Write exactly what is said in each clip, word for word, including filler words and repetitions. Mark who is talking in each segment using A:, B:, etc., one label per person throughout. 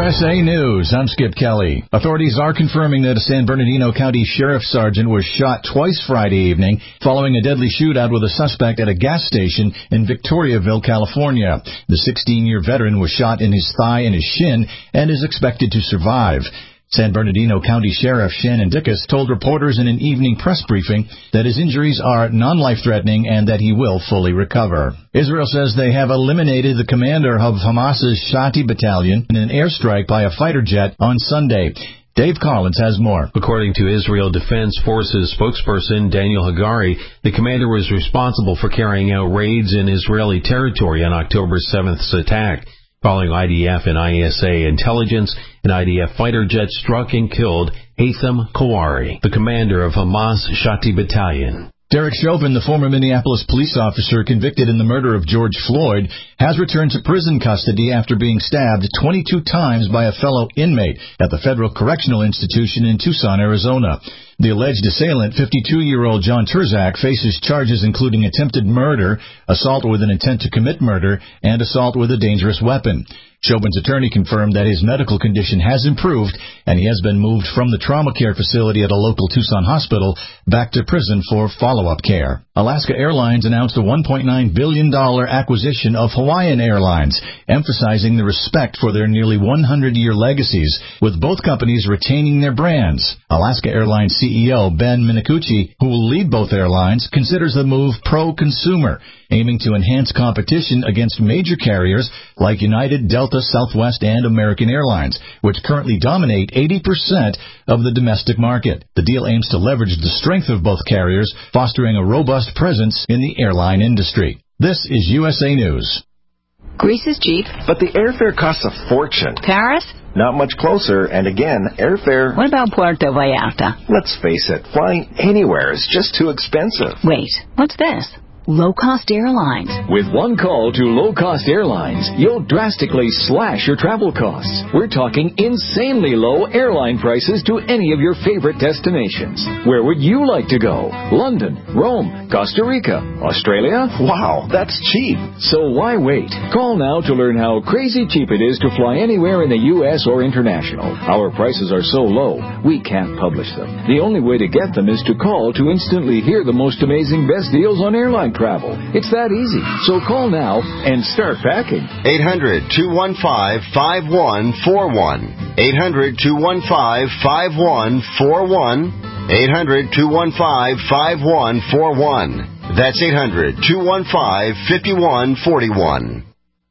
A: S A News, I'm Skip Kelly. Authorities are confirming that a San Bernardino County Sheriff Sergeant was shot twice Friday evening following a deadly shootout with a suspect at a gas station in Victoriaville, California. The sixteen-year veteran was shot in his thigh and his shin and is expected to survive. San Bernardino County Sheriff Shannon Dickus told reporters in an evening press briefing that his injuries are non-life-threatening and that he will fully recover. Israel says they have eliminated the commander of Hamas's Shati battalion in an airstrike by a fighter jet on Sunday. Dave Collins has more.
B: According to Israel Defense Forces spokesperson Daniel Hagari, the commander was responsible for carrying out raids in Israeli territory on October seventh's attack. Following I D F and I S A intelligence, an I D F fighter jet struck and killed Haitham Kawari, the commander of Hamas Shati battalion.
A: Derek Chauvin, the former Minneapolis police officer convicted in the murder of George Floyd, has returned to prison custody after being stabbed twenty-two times by a fellow inmate at the Federal Correctional Institution in Tucson, Arizona. The alleged assailant, fifty-two-year-old John Turzak, faces charges including attempted murder, assault with an intent to commit murder, and assault with a dangerous weapon. Chauvin's attorney confirmed that his medical condition has improved, and he has been moved from the trauma care facility at a local Tucson hospital back to prison for follow-up care. Alaska Airlines announced a one point nine billion dollars acquisition of Hawaiian Airlines, emphasizing the respect for their nearly one hundred year legacies, with both companies retaining their brands. Alaska Airlines C E O Ben Minicucci, who will lead both airlines, considers the move pro-consumer, aiming to enhance competition against major carriers like United, Delta, Southwest, and American Airlines, which currently dominate eighty percent of the domestic market. The deal aims to leverage the strength of both carriers, fostering a robust presence in the airline industry. This is U S A News.
C: Greece is cheap.
D: But the airfare costs a fortune.
C: Paris?
D: Not much closer, and again, airfare...
C: What about Puerto Vallarta?
D: Let's face it, flying anywhere is just too expensive.
C: Wait, what's this? Low-cost airlines.
E: With one call to low-cost airlines, you'll drastically slash your travel costs. We're talking insanely low airline prices to any of your favorite destinations. Where would you like to go? London, Rome, Costa Rica, Australia?
D: Wow, that's cheap.
E: So why wait? Call now to learn how crazy cheap it is to fly anywhere in the U S or international. Our prices are so low, we can't publish them. The only way to get them is to call to instantly hear the most amazing best deals on airline travel. It's that easy. So call now and start packing.
F: eight hundred, two one five, five one four one. eight hundred, two one five, five one four one. eight hundred, two one five, five one four one. That's eight hundred, two one five, five one four one.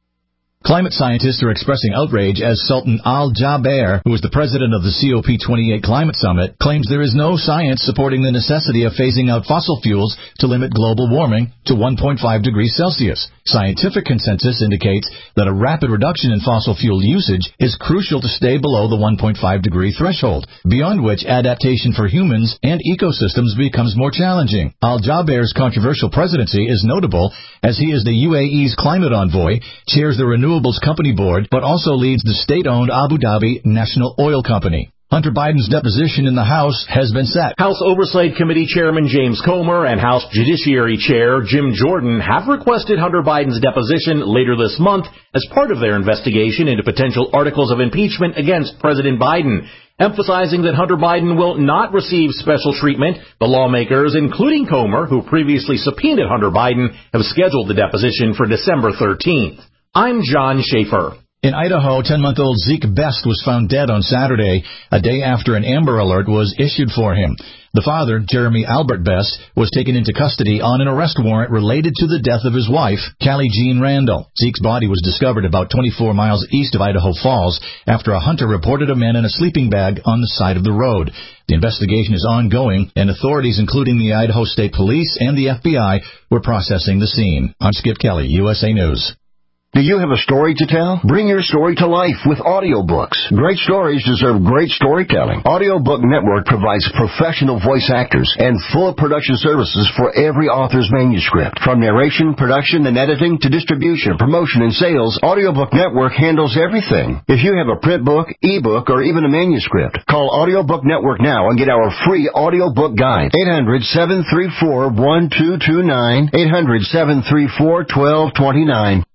A: Climate scientists are expressing outrage as Sultan Al Jaber, who is the president of the C O P twenty-eight Climate Summit, claims there is no science supporting the necessity of phasing out fossil fuels to limit global warming to one point five degrees Celsius. Scientific consensus indicates that a rapid reduction in fossil fuel usage is crucial to stay below the one point five degree threshold, beyond which adaptation for humans and ecosystems becomes more challenging. Al Jaber's controversial presidency is notable as he is the U A E's climate envoy, chairs the Renewables Company Board, but also leads the state-owned Abu Dhabi National Oil Company. Hunter Biden's deposition in the House has been set.
G: House Oversight Committee Chairman James Comer and House Judiciary Chair Jim Jordan have requested Hunter Biden's deposition later this month as part of their investigation into potential articles of impeachment against President Biden. Emphasizing that Hunter Biden will not receive special treatment, the lawmakers, including Comer, who previously subpoenaed Hunter Biden, have scheduled the deposition for December thirteenth. I'm John Schaefer.
A: In Idaho, ten-month-old Zeke Best was found dead on Saturday, a day after an Amber Alert was issued for him. The father, Jeremy Albert Best, was taken into custody on an arrest warrant related to the death of his wife, Callie Jean Randall. Zeke's body was discovered about twenty-four miles east of Idaho Falls after a hunter reported a man in a sleeping bag on the side of the road. The investigation is ongoing, and authorities, including the Idaho State Police and the F B I, were processing the scene. I'm Skip Kelly, U S A News.
H: Do you have a story to tell? Bring your story to life with audiobooks. Great stories deserve great storytelling. Audiobook Network provides professional voice actors and full production services for every author's manuscript. From narration, production, and editing to distribution, promotion, and sales, Audiobook Network handles everything. If you have a print book, ebook, or even a manuscript, call Audiobook Network now and get our free audiobook guide. eight hundred, seven three four, one two two nine, eight hundred, seven three four, one two two nine.